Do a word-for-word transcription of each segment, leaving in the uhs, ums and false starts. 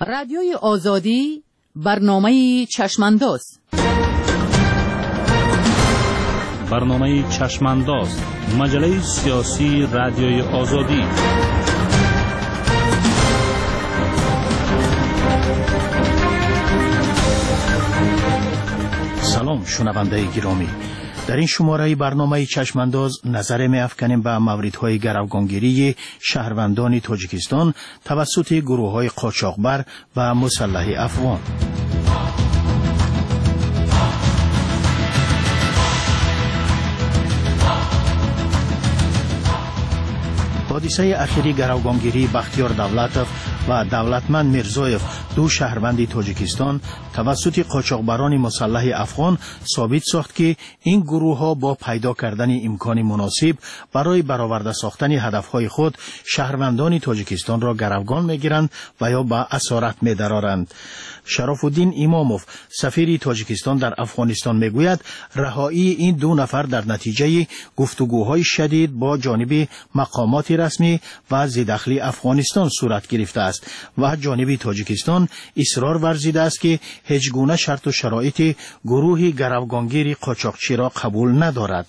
رادیوی آزادی برنامه چشمانداز. برنامه چشمانداز، مجله سیاسی رادیوی آزادی. سلام شنونده گرامی، در این شماره برنامه چشمانداز نظر می افکنیم به موردهای گروگانگیری شهروندان تاجیکستان توسط گروه‌های قاچاقبر و مسلح افغان. حادثه اخیری گروگانگیری بختیار دولتوف و دولتمند میرزایف، دو شهروند تاجیکستان، توسط قاچاقبران مسلح افغان ثابت ساخت که این گروه ها با پیدا کردن امکان مناسب برای برآورده ساختن هدفهای خود شهروندان تاجیکستان را گروگان میگیرند و یا به اسارت می‌درارند. شرف الدین اماموف، سفیر تاجیکستان در افغانستان میگوید رهایی این دو نفر در نتیجه گفتگوهای شدید با جانب مقامات رسمی و ضداخلی افغانستان صورت گرفته است و جانب تاجیکستان اصرار ورزیده است که هیچ گونه شرط و شرایط گروه گروگانگیر قاچاقچی را قبول ندارد.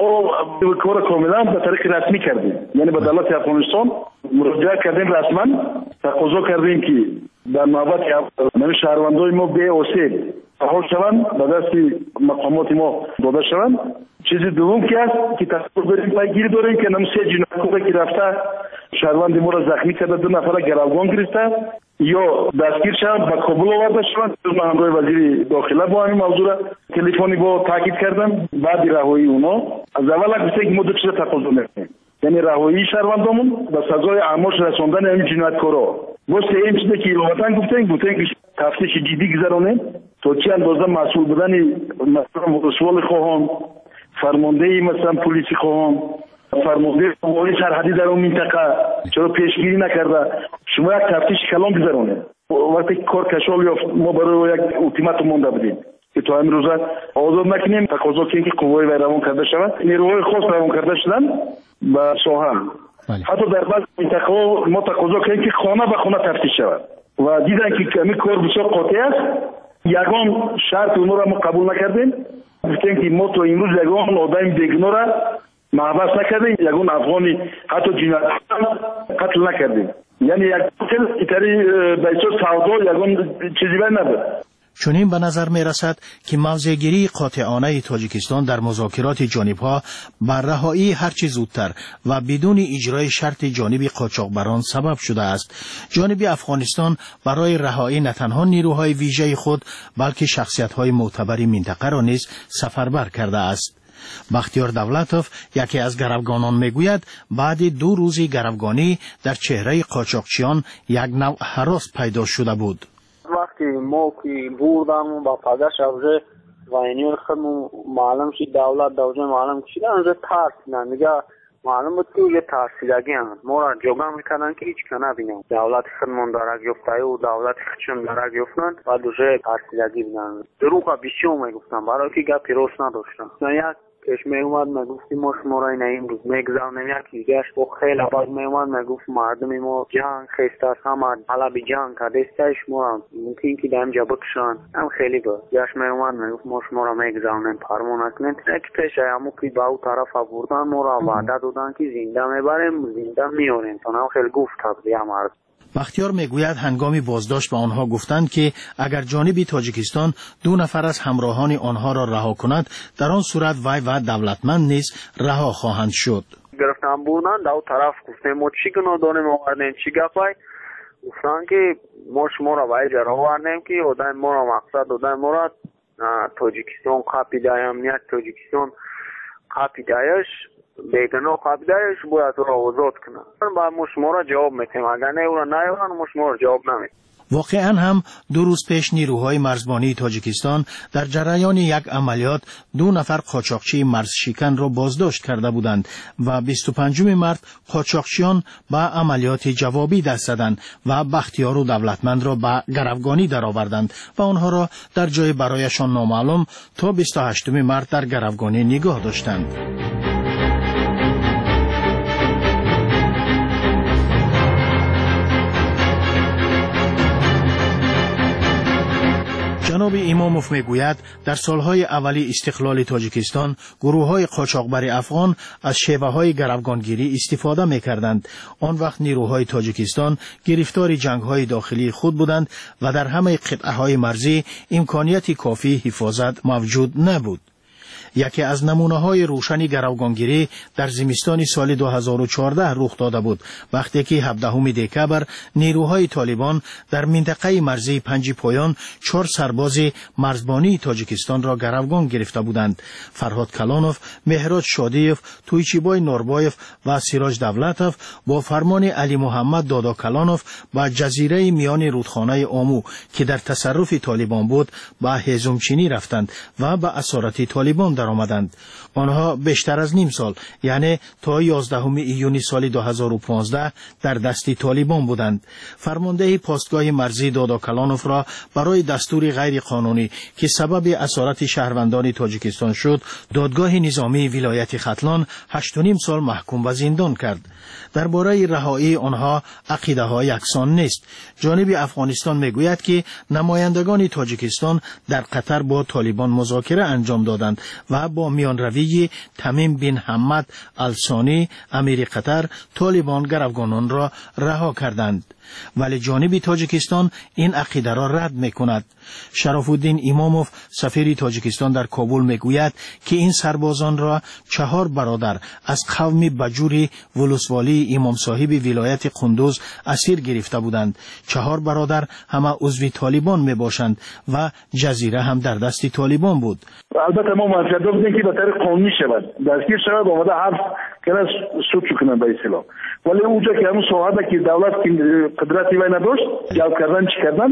او کار کاملا به طریق رسمی کردیم، یعنی به دولت افغانستان مراجعه کردیم، رسما تقاضا کردیم که در نوبت من شهروندای ما به اوسیل رها شوند، به دست مقامات ما داده شوند. چیز دوم که است که تصور بریم پیگیری داریم که نمسه جنایتکاری که رفته شهروند ما را زخمی کرده، دو نفر گروگان گرفته یا دستگیر شدند، به کابل آورده شدند. من همراه وزیر داخله با این موضوع تلفنی با تاکید کردم. بعد رهایی اونا از اول گفته که ما دو چیز تقاضا میکنیم، یعنی رهایی شهروندامون و سزای اعمالش رساندن این جنایتکارا. ما سه چیزی که وطن گفتیم گفتیم که تفتیش جدی گذرانیم تا چه اندازه مسئول بودن مثلا رسول خواهان، فرمانده مثلا پلیسی خواهان، فرمانده قوای سرحدی در اون منطقه چرا پیشگیری نکرده. شما یک تفتیش کلان گذرانید. وقتی کار کشال یافت ما برای یک التیماتوم مونده بودیم که تا امروز آزاد نکنیم، تقاضا کنیم که قوای وی روان کرده شود. نیروهای خاص روان کرده شدن به ساحل. حتی در بعض منطقه ما تقاضا کنیم که خانه به خانه تفتیش شود و دیدن که کمی کار بسیار قاطع است. یگان شرط اونو را ما قبول نکردیم. گفتیم که ما تا امروز یگان آدم بیگناه را محبس نکردیم، یگان افغانی حتی جنایتکار قتل نکردیم. یعنی یک قتل ایتری به اساس سودا یگان چیزی بر نبود. چنین به نظر می رسد که موضع‌گیری قاطعانه تاجیکستان در مذاکرات جانبها بر رهایی هرچه زودتر و بدون اجرای شرط جانب قاچاقبران سبب شده است. جانب افغانستان برای رهایی نه تنها نیروهای ویژه خود بلکه شخصیت‌های معتبر منطقه را نیز سفربر کرده است. بختیار دولتوف، یکی از گروگانان، میگوید بعد دو روز گروگانی در چهره قاچاقچیان یک نوع هراس پیدا شده بود. وقتی ما که بردم با پدر شبزه و اینیون خودمون معلوم شد دولت دوجه معلوم شد انجا ترسیدن دیگه. معلوم بود که یه ترسیدگی هم ما را جوگه میکنن که هیچ کنه بینم دولت خودمون دارک یفته و دولت خودشون دارک یفتن و دوجه ترسیدگی بینن. دروغ بیشیو میگفتن برای که گپی روش نداشتن. یک پیش می اومد میگفتی ما شما را این امروز میگذارنیم یکی دیگهش و خیلی بعد می اومد میگفت مردم ما جنگ خیسته است، همه حلبی جنگ کرده است، شما را ممکن که در اینجا بکشن. هم خیلی بود یاش می اومد میگفت ما شما را میگذارنیم فرمون نکنید. یک پیش همو که به او طرف آوردن ما را وعده دادن که زنده میبریم زنده میاریم تا هم خیلی گفت بیا مرد. بختیار میگوید هنگامی بازداشت به آنها گفتند که اگر جانب تاجیکستان دو نفر از همراهان آنها را رها کند در آن صورت وی و دولتمند نیز رها خواهند شد. گرفتن بودن دو طرف گفتیم ما چی گناه داریم آوردیم چی گپای گفتن که ما شما را وای جرا آوردیم که آدم ما را مقصد آدم ما را تاجیکستان قاپیده امنیت تاجیکستان قاپیدهش بیگناه قابلش باید را آزاد کنن. بعد ما شما را جواب میتیم، اگر نه او را نیارن ما شما را جواب نمیتیم. واقعا هم دو روز پیش نیروهای مرزبانی تاجیکستان در جریان یک عملیات دو نفر قاچاقچی مرزشکن را بازداشت کرده بودند و بیست و پنجم مارس قاچاقچیان به عملیات جوابی دست زدند و بختیار و دولتمند را به گروگانی درآوردند و آنها را در جای برایشان نامعلوم تا بیست و هشتم مارس در گروگانی نگاه داشتند. جناب اماموف میگوید در سالهای اولی استقلال تاجیکستان گروه‌های قاچاقبر افغان از شیوه‌های گروگانگیری استفاده می‌کردند. آن وقت نیروهای تاجیکستان گرفتار جنگ‌های داخلی خود بودند و در همه قطعه‌های مرزی امکانیت کافی حفاظت موجود نبود. یکی از نمونه‌های روشنی گروگانگیری در زمستان سال دو هزار و چهارده رخ داده بود، وقتی که هفدهم دکبر نیروهای طالبان در منطقه مرزی پنج پایان چهار سرباز مرزبانی تاجیکستان را گروگان گرفته بودند. فرهاد کلانوف، مهراد شادیف، تویچیبای نوربایف و سیراج دولتوف با فرمان علی محمد دادا کلانوف به جزیره میان رودخانه آمو که در تصرف طالبان بود به هیزمچینی رفتند و به اسارت طالبان آمدند. آنها بیشتر از نیم سال، یعنی تا یازدهم ایون سال دو هزار و پانزده در دست طالبان بودند. فرمانده پاستگاه مرزی دادا کلانوف را برای دستور غیر قانونی که سبب اسارت شهروندان تاجیکستان شد، دادگاه نظامی ولایت ختلان هشت و نیم سال محکوم و زندان کرد. درباره رهایی آنها عقیده ها یکسان نیست. جانب افغانستان میگوید که نمایندگان تاجیکستان در قطر با طالبان مذاکره انجام دادند و با میان روی تمیم بن حمد الثانی امیر قطر طالبان گروگانان را رها کردند. ولی جانب تاجیکستان این عقیده را رد میکند. شرف الدین اماموف سفیر تاجیکستان در کابل میگوید که این سربازان را چهار برادر از قوم بجوری ولسوالی امام صاحب ولایت قندوز اسیر گرفته بودند. چهار برادر همه عضو طالبان میباشند و جزیره هم در دست طالبان بود. البته ما منتظر بودیم که به طریق قانونی شود دستگیر شود، آمده حرف کنه سود کنه به اصطلاح، ولی اونجا که همون صحبت که دولت قدرتی وای نداشت جلب کردن چی کردن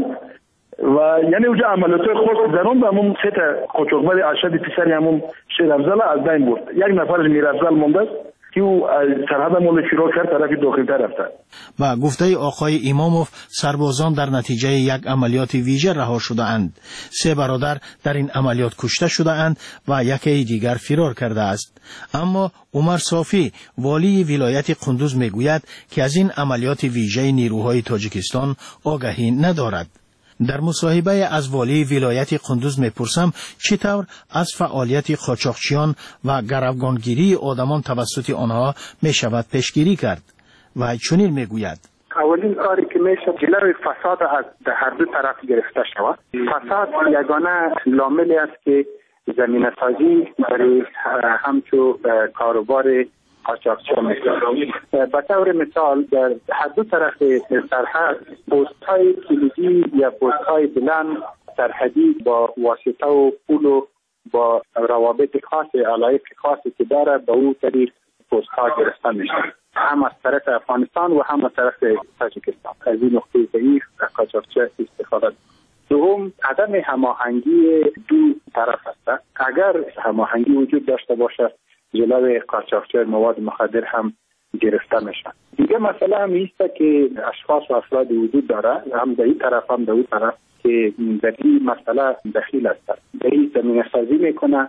و یعنی اونجا عملیات خاص زنان به همون سه تا قاچاقبر ارشد پسری همون شیر افضل از بین برد. یک نفرش میر افضل مونده که او سرحد مال فرار کرد طرف داخل‌تر رفته. و گفته آقای اماموف سربازان در نتیجه یک عملیات ویژه رها شده اند. سه برادر در این عملیات کشته شده اند و یکی دیگر فرار کرده است. اما عمر صافی والی ولایت قندوز میگوید که از این عملیات ویژه نیروهای تاجیکستان آگاهی ندارد. در مصاحبه از والی ولایت قندوز میپرسم چطور از فعالیت قاچاقچیان و گروگانگیری آدمان توسط آنها میشود پیشگیری کرد و چنین میگوید: اولین کاری که میشه جلوی فساد از هر دو طرف گرفته شود. فساد یگانه لاملی است که زمینه سازی برای همچو کاروبار قاچاقچی میشه. به طور مثال در هر دو طرف سرحد پست های کلیدی یا پست های بلند سرحدی با واسطه و پول و با روابط خاص علایق خاصی که داره به او طریق پست ها گرفته میشه، هم از طرف افغانستان و هم از طرف تاجیکستان. از این نقطه ضعیف قاچاقچی استفاده. دوم، عدم هماهنگی دو طرف است. اگر هماهنگی وجود داشته باشه جلوی قاچاقچی مواد مخدر هم گرفته میشن. دیگه مسئله هم ایست که اشخاص و افراد وجود داره، هم در این طرف هم در اون طرف، که در این مسئله دخیل است، در این زمینه سازی میکنه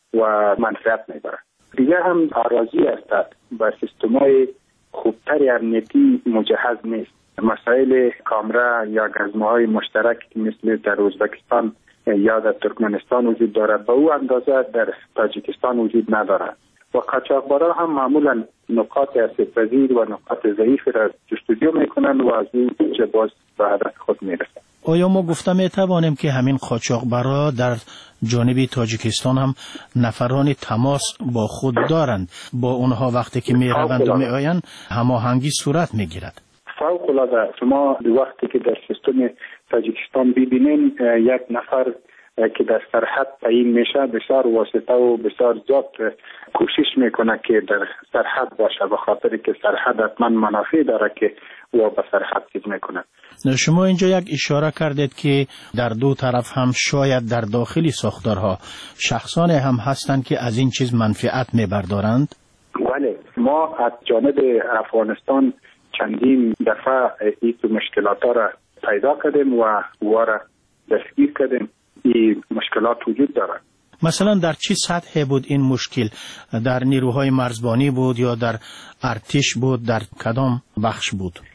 و منفعت میبره. دیگه هم آرازی است و سیستمای خوبتری امنیتی مجهز نیست. مسائل کامرا یا گزمه‌های مشترک مثل در ازبکستان یا در ترکمنستان وجود داره، به او اندازه در تاجیکستان وجود نداره. و قاچاقبران هم معمولا نقاط آسیب‌پذیر و نقاط ضعیف را جستجو میکنن و از این نتیجه باز به هدف خود میرسن. آیا ما گفته میتوانیم که همین قاچاقبرا در جانب تاجیکستان هم نفران تماس با خود دارند؟ با اونها وقتی که میروند و میآیند هماهنگی صورت میگیرد؟ فوق العاده. شما وقتی که در سیستم تاجیکستان ببینین یک نفر که در سرحد تعیین میشه بسیار واسطه و بسیار زیاد کوشش میکنه که در سرحد باشه، به خاطر که سرحد حتما منافع داره که او به سرحد چیز میکنه. شما اینجا یک اشاره کردید که در دو طرف هم شاید در داخلی ساختارها شخصان هم هستند که از این چیز منفعت میبردارند. بله، ما از جانب افغانستان چندین دفعه این مشکلات را پیدا کردیم و او را دستگیر کردیم. این مشکلات وجود دارد. مثلا در چه سطح بود این مشکل؟ در نیروهای مرزبانی بود یا در ارتش بود؟ در کدام بخش بود؟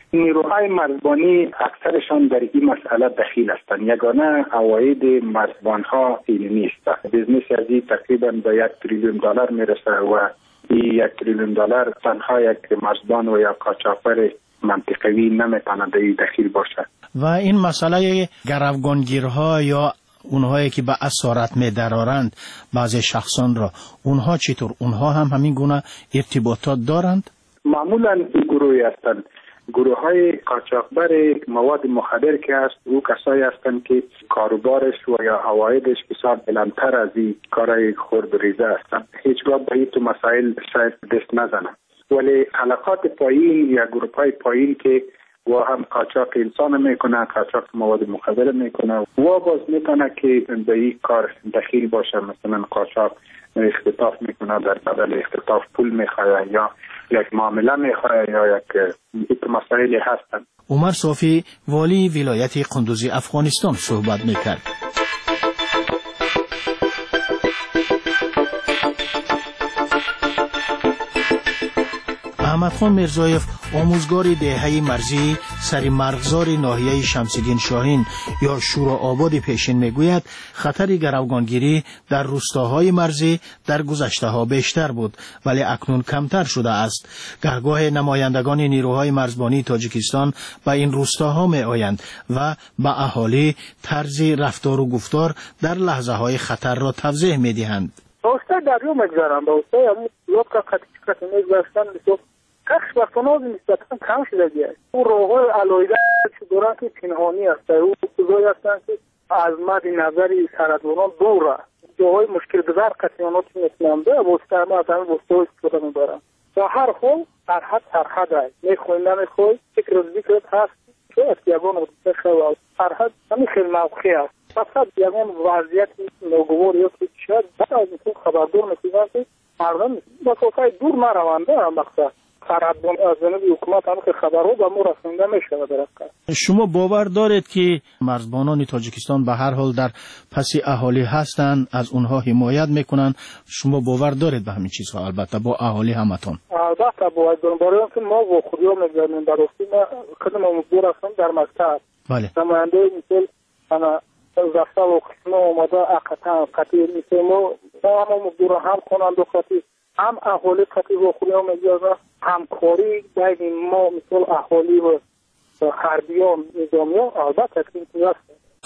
نیروهای مرزبانی اکثرشان در این مسئله دخیل هستند. یگانه عواید مرزبانها این نیست. بیزنس از این تقریبا به یک تریلیون دلار میرسه و این یک تریلیون دلار تنها یک مرزبان و یا قاچاقبر منطقوی نمیتونه در این دخیل باشه. و این مسئله گروگانگیرها یا اونهایی که به اسارت می درارند بعضی شخصان را، اونها چطور؟ اونها هم همین گونه ارتباطات دارند؟ معمولا این گروهی هستند. گروه های قاچاقبر مواد مخدر که هست، او کسایی هستند که کاروبارش و یا عوایدش بسیار بلندتر از این کارهای خرد ریزه هستند. هیچگاه به این تو مسائل شاید دست نزنند، ولی حلقات پایین یا گروه های پایین که و هم قاچاق انسان میکنه، قاچاق مواد مخدر میکنه و باز میتونه که به این کار دخیل باشه. مثلا قاچاق اختطاف میکنه، در بدل اختطاف پول میخواه یا یک معامله میخواه یا یک مسائلی هستند. عمر صافی والی ولایت قندوز افغانستان صحبت میکرد. احمد خان میرزایف، آموزگار دهه مرزی سری مرغزار ناحیه شمس‌الدین شاهین یا شورآباد پیشین میگوید خطر گروگانگیری در روستاهای مرزی در گذشته‌ها بیشتر بود ولی اکنون کمتر شده است. گهگاه نمایندگان نیروهای مرزبانی تاجیکستان به این روستاها می آیند و به اهالی طرز رفتار و گفتار در لحظه‌های خطر را توضیح می‌دهند. روستا دریو می‌گذارند، روستا هم لوک قطعی می‌گذارند. کاش وقتاناز نسبتاً کم شده است. اون روغای علایده که دوران که پنهانی است، او چیزایی هستند که از مد نظری سرطانان دور است. جاهای مشکل گذار قطعیانات میتونند به واسطه ما از همین واسطه استفاده میبرند. در هر حال سرحد سرحد است. میخوای نمیخوای فکر و ذکرت هست که اتیابان و تخوال سرحد همین خیلی موقعی است. فقط یکان وضعیت ناگوار یا که شاید بعد از این خبردار میکنند که مردم با صفحه دور نروانده هم مقصد. سرحدبان از جانب حکومت هم که خبرها به ما رسانده میشه درست. شما باور دارید که مرزبانان تاجیکستان به هر حال در پس اهالی هستند، از اونها حمایت میکنن؟ شما باور دارید به همین چیزها؟ البته با اهالی همتون. البته باور دارم، برای اینکه ما با خودیا میگردیم در راستی ما خدمت مزدور هستم در مکتب. بله. نماینده مثل انا زفتا و قسمه اومده اقتا قطعی مثل ما هم مزدور هم کنند و قطعی هم اهالی قطعی و خودیا میگردن همکاری بین ما مثل اهالی و حربیان نظامیان البته که این است.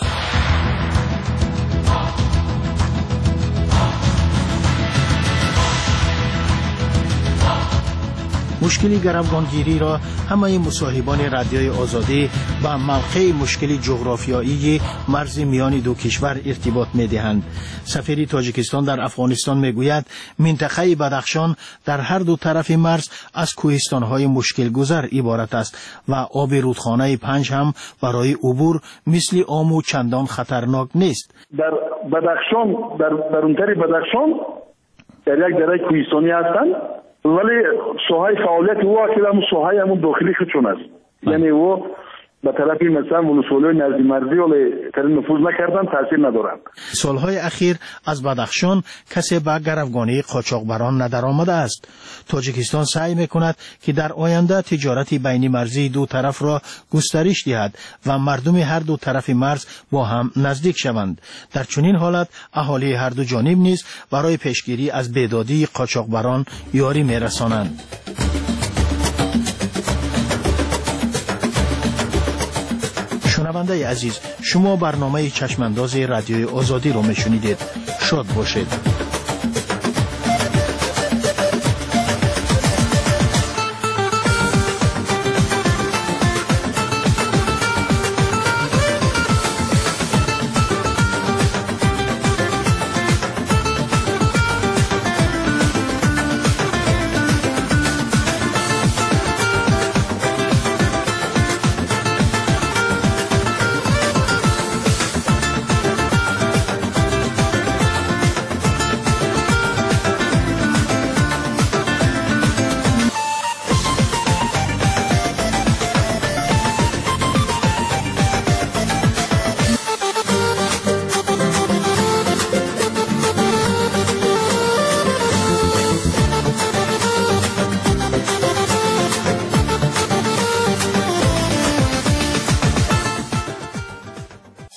مشکلی گروگانگیری را همه مصاحبان رادیوی آزادی با موقع مشکلی جغرافیایی مرز میان دو کشور ارتباط می‌دهند. سفیر تاجیکستان در افغانستان میگوید منطقه بدخشان در هر دو طرف مرز از کوهستان‌های مشکل گذر عبارت است و آب رودخانه پنج هم برای عبور مثل آمو چندان خطرناک نیست. در بدخشان در درونتر بدخشان در یک دره کوهستانی هستند ولی ساحه فعالیت او که همون ساحه همون داخلی خودشون است. یعنی او به طرف مثلا ولسوالی نزدی مرزی ولی تر نفوذ نکردن، تاثیر ندارند. سالهای اخیر از بدخشان کسی به گروگانی قاچاقبران ندرآمده است. تاجیکستان سعی میکند که در آینده تجارت بین مرزی دو طرف را گسترش دهد و مردم هر دو طرف مرز با هم نزدیک شوند. در چنین حالت اهالی هر دو جانب نیز برای پیشگیری از بیدادی قاچاقبران یاری میرسانند. شنونده عزیز، شما برنامه چشمانداز رادیوی آزادی رو میشنیدید. شاد باشید.